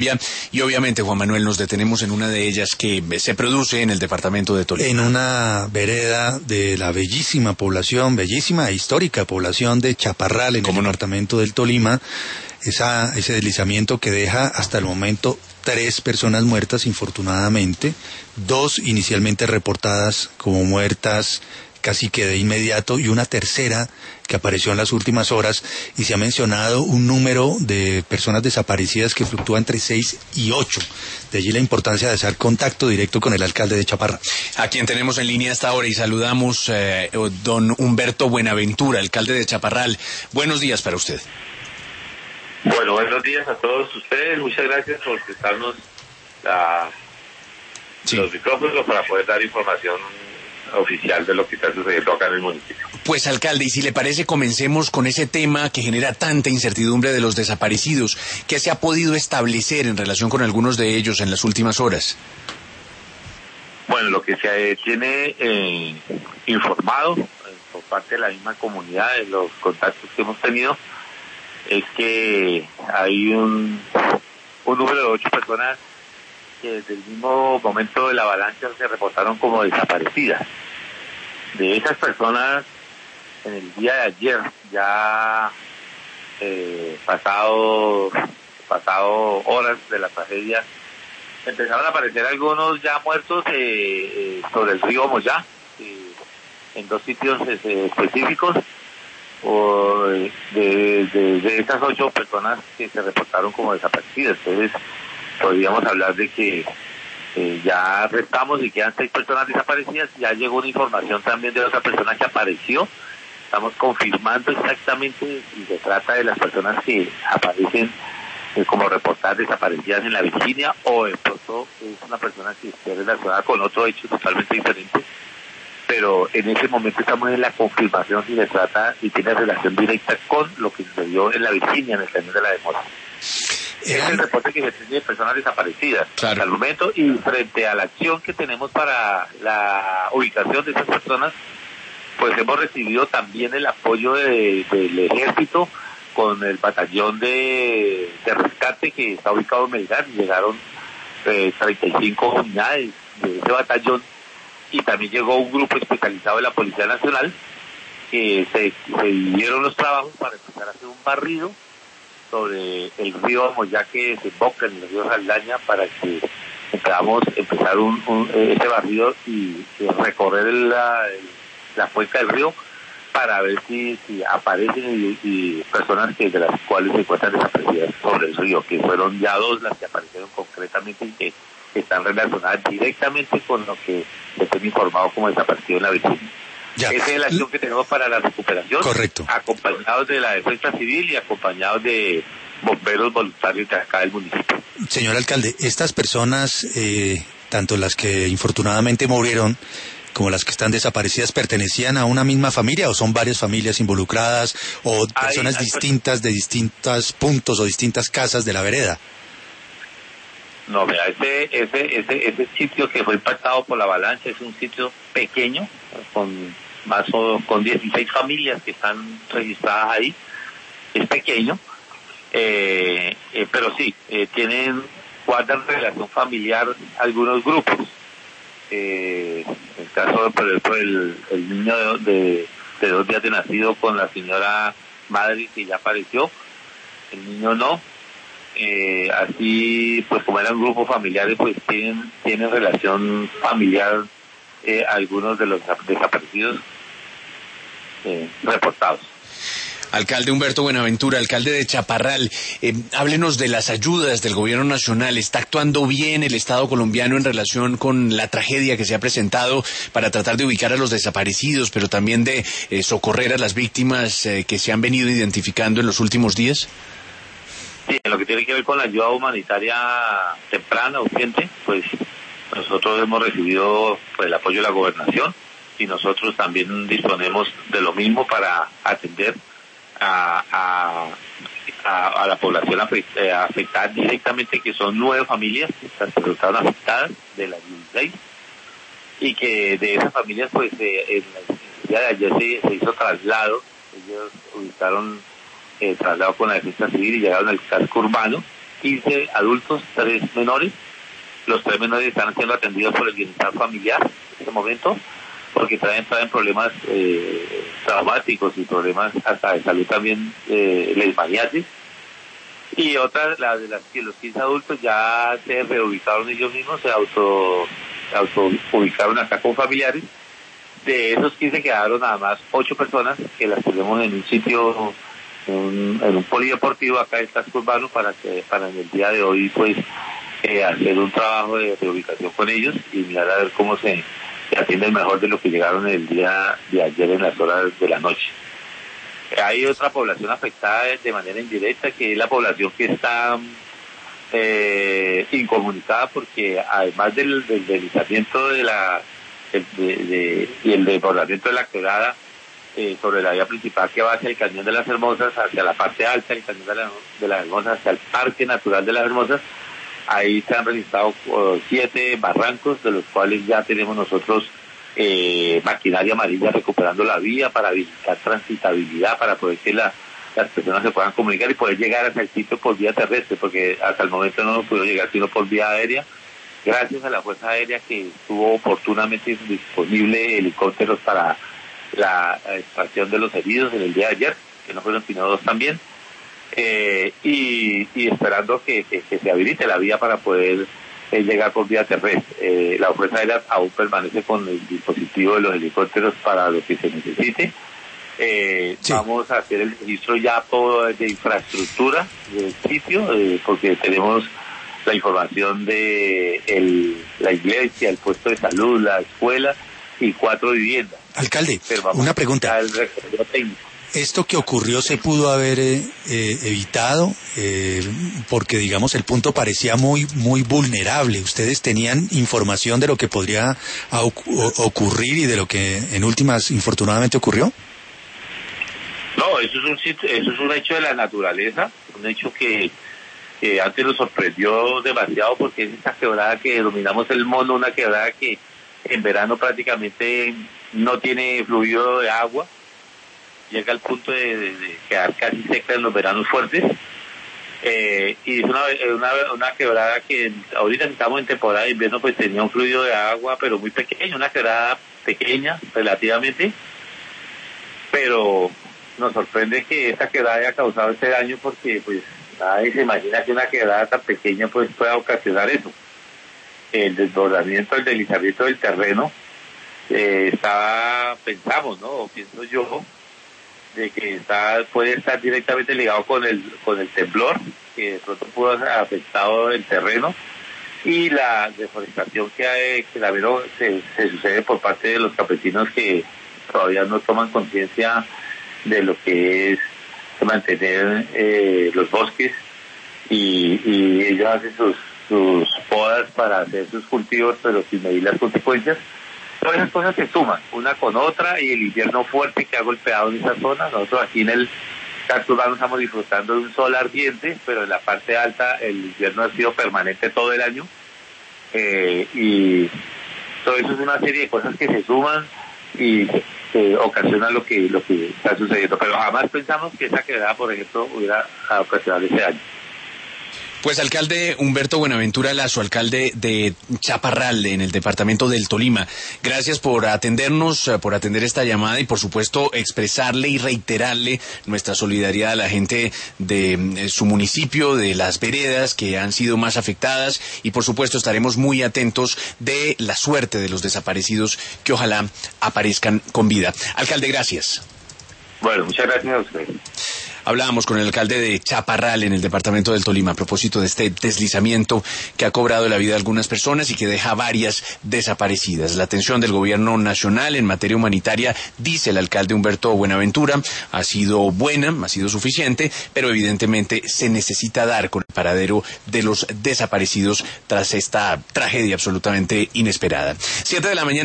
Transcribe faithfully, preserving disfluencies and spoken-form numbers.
Y obviamente, Juan Manuel, nos detenemos en una de ellas que se produce en el departamento de Tolima. En una vereda de la bellísima población, bellísima e histórica población de Chaparral, en el no? departamento del Tolima, esa, ese deslizamiento que deja hasta el momento tres personas muertas, infortunadamente, dos inicialmente reportadas como muertas casi que de inmediato, y una tercera que apareció en las últimas horas, y se ha mencionado un número de personas desaparecidas que fluctúa entre seis y ocho. De allí la importancia de hacer contacto directo con el alcalde de Chaparral. A quien tenemos en línea hasta ahora y saludamos, eh, don Humberto Buenaventura, alcalde de Chaparral. Buenos días para usted. Bueno, buenos días a todos ustedes. Muchas gracias por prestarnos la, sí. los micrófonos para poder dar información oficial de lo que está sucediendo acá en el municipio. Pues, alcalde, y si le parece, comencemos con ese tema que genera tanta incertidumbre de los desaparecidos. ¿Qué se ha podido establecer en relación con algunos de ellos en las últimas horas? Bueno, lo que se tiene eh, informado eh, por parte de la misma comunidad, de los contactos que hemos tenido, es que hay un, un número de ocho personas que desde el mismo momento de la avalancha se reportaron como desaparecidas. De esas personas, en el día de ayer, ya eh, pasado, pasado horas de la tragedia, empezaron a aparecer algunos ya muertos eh, eh, sobre el río Moyá, eh, en dos sitios eh, específicos. O de, de, de esas ocho personas que se reportaron como desaparecidas. Entonces podríamos hablar de que eh, ya restamos y quedan seis personas desaparecidas. Ya llegó una información también de otra persona que apareció. Estamos confirmando exactamente si se trata de las personas que aparecen eh, como reportadas desaparecidas en la Virginia, o de pronto es una persona que esté relacionada con otro hecho totalmente diferente. Pero en ese momento estamos en la confirmación si se trata y tiene relación directa con lo que sucedió en la Virginia, en el cañón de la Demora. Es el reporte que se tiene de personas desaparecidas claro. hasta el momento, y frente a la acción que tenemos para la ubicación de esas personas, pues hemos recibido también el apoyo de, del ejército con el batallón de, de rescate que está ubicado en Melgar. Llegaron eh, treinta y cinco unidades de ese batallón. Y también llegó un grupo especializado de la Policía Nacional que se, se dividieron los trabajos para empezar a hacer un barrido sobre el río Moyá que desemboca en el río Saldaña, para que podamos empezar un, un, ese barrido y, y recorrer la, la cuenca del río para ver si, si aparecen y, y personas que de las cuales se encuentran desaparecidas sobre el río, que fueron ya dos las que aparecieron concretamente y que que están relacionadas directamente con lo que se tiene informado como desaparecido en la Virginia. Ya. Esa es la acción que tenemos para la recuperación. Correcto. Acompañados de la Defensa Civil y acompañados de bomberos voluntarios de acá del municipio. Señor alcalde, estas personas, eh, tanto las que infortunadamente murieron como las que están desaparecidas, ¿pertenecían a una misma familia o son varias familias involucradas o personas hay, hay distintas de distintos puntos o distintas casas de la vereda? No, mira, ese, ese, ese, ese sitio que fue impactado por la avalancha es un sitio pequeño, con más o con dieciséis familias que están registradas ahí. Es pequeño, eh, eh, pero sí, eh, tienen, guardan relación familiar algunos grupos. Eh, el caso de, por ejemplo, el, el niño de, de, de dos días de nacido con la señora madre que ya apareció, el niño no. Eh, así pues como eran grupos familiares, pues tienen tienen relación familiar eh, algunos de los desaparecidos eh, reportados. Alcalde Humberto Buenaventura, alcalde de Chaparral, eh, háblenos de las ayudas del gobierno nacional. ¿Está actuando bien el Estado colombiano en relación con la tragedia que se ha presentado para tratar de ubicar a los desaparecidos, pero también de eh, socorrer a las víctimas eh, que se han venido identificando en los últimos días? Sí, en lo que tiene que ver con la ayuda humanitaria temprana, urgente, pues nosotros hemos recibido pues, el apoyo de la gobernación, y nosotros también disponemos de lo mismo para atender a, a, a, a la población afectada directamente, que son nueve familias que resultaron afectadas de las dieciséis, y que de esas familias pues eh, en el día de ayer se, se hizo traslado. Ellos ubicaron Eh, traslado con la Defensa Civil y llegaron al casco urbano quince adultos, tres menores. Los tres menores están siendo atendidos por el bienestar familiar en este momento, porque traen, traen problemas eh, traumáticos y problemas hasta de salud también eh, leishmaniasis. Y otra, la de las, los quince adultos ya se reubicaron ellos mismos, se auto, se auto ubicaron acá con familiares. De esos quince quedaron nada más ocho personas que las tenemos en un sitio, un, en un polideportivo acá en Casco Urbano para que para en el día de hoy pues eh, hacer un trabajo de reubicación con ellos y mirar a ver cómo se, se atienden mejor de lo que llegaron el día de ayer en las horas de la noche. Hay otra población afectada de manera indirecta, que es la población que está eh, incomunicada, porque además del, del deslizamiento de la de, de, de, y el desbordamiento de la quebrada eh, sobre la vía principal que va hacia el Cañón de las Hermosas, hacia la parte alta del Cañón de, la, de las Hermosas, hacia el Parque Natural de las Hermosas, ahí se han registrado uh, siete barrancos, de los cuales ya tenemos nosotros Eh, maquinaria amarilla recuperando la vía para habilitar transitabilidad, para poder que la, las personas se puedan comunicar y poder llegar hasta el sitio por vía terrestre, porque hasta el momento no pudieron llegar sino por vía aérea, gracias a la Fuerza Aérea que estuvo oportunamente disponible helicópteros para la extracción de los heridos en el día de ayer, que no fueron sino dos también, eh, y, y esperando que, que, que se habilite la vía para poder es llegar por vía terrestre. Eh, la Fuerza Aérea aún permanece con el dispositivo de los helicópteros para lo que se necesite. Eh, sí. Vamos a hacer el registro ya todo de infraestructura del sitio, eh, porque tenemos la información de el, la iglesia, el puesto de salud, la escuela y cuatro viviendas. Alcalde, una pregunta. ¿Esto que ocurrió se pudo haber eh, eh, evitado? Eh, porque, digamos, el punto parecía muy muy vulnerable. ¿Ustedes tenían información de lo que podría ocurrir y de lo que en últimas, infortunadamente, ocurrió? No, eso es un, eso es un hecho de la naturaleza, un hecho que, que antes nos sorprendió demasiado, porque es esta quebrada que denominamos el Mono, una quebrada que en verano prácticamente no tiene fluido de agua, llega al punto de, de, de quedar casi seca en los veranos fuertes, eh, y es una, una, una quebrada que ahorita estamos en temporada de invierno, pues tenía un fluido de agua, pero muy pequeño, una quebrada pequeña relativamente, pero nos sorprende que esta quebrada haya causado este daño, porque pues nadie se imagina que una quebrada tan pequeña pues pueda ocasionar eso. El desbordamiento, el deslizamiento del terreno, eh, estaba, pensamos, ¿no? O pienso yo, de que está puede estar directamente ligado con el con el temblor, que de pronto pudo haber afectado el terreno, y la deforestación que hay, que la vero se, se sucede por parte de los campesinos que todavía no toman conciencia de lo que es mantener eh, los bosques, y, y ellos hacen sus, sus podas para hacer sus cultivos, pero sin medir las consecuencias. Todas esas cosas se suman, una con otra, y el invierno fuerte que ha golpeado en esa zona. Nosotros aquí en el Casco Urbano estamos disfrutando de un sol ardiente, pero en la parte alta el invierno ha sido permanente todo el año, eh, y todo eso es una serie de cosas que se suman y eh, ocasionan lo que lo que está sucediendo, pero jamás pensamos que esa quebrada, por ejemplo, hubiera ocasionado ese año. Pues alcalde Humberto Buenaventura Lazo, alcalde de Chaparral, en el departamento del Tolima, gracias por atendernos, por atender esta llamada y por supuesto expresarle y reiterarle nuestra solidaridad a la gente de su municipio, de las veredas que han sido más afectadas, y por supuesto estaremos muy atentos de la suerte de los desaparecidos, que ojalá aparezcan con vida. Alcalde, gracias. Bueno, muchas gracias a usted. Hablábamos con el alcalde de Chaparral, en el departamento del Tolima, a propósito de este deslizamiento que ha cobrado la vida de algunas personas y que deja varias desaparecidas. La atención del gobierno nacional en materia humanitaria, dice el alcalde Humberto Buenaventura, ha sido buena, ha sido suficiente, pero evidentemente se necesita dar con el paradero de los desaparecidos tras esta tragedia absolutamente inesperada. Siete de la mañana.